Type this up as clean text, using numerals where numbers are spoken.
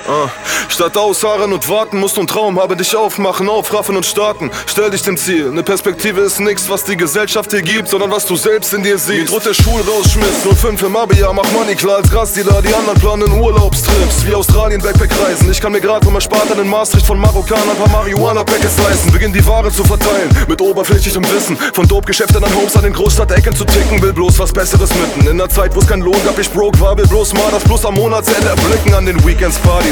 Statt ausharren und warten, musst du einen Traum haben, dich aufmachen, aufraffen und starten. Stell dich dem Ziel, ne Perspektive ist nix, was die Gesellschaft dir gibt, sondern was du selbst in dir siehst. Wie droht der Schul rausschmiss, 05 im Abi-Jahr, mach Money klar als Rastdealer. Die anderen planen Urlaubstrips, wie Australien Backpack reisen. Ich kann mir grad vom Ersparten in Maastricht von Marokkanern ein paar Marihuana-Packets leisten. Beginn die Ware zu verteilen, mit oberflächlichem Wissen. Von Dope-Geschäften an Homes an den Großstadtecken zu ticken. Will bloß was Besseres mitten in der Zeit, wo es kein Lohn gab, ich broke war. Will bloß mal das Plus am Monatsende erblicken an den Weekends Party.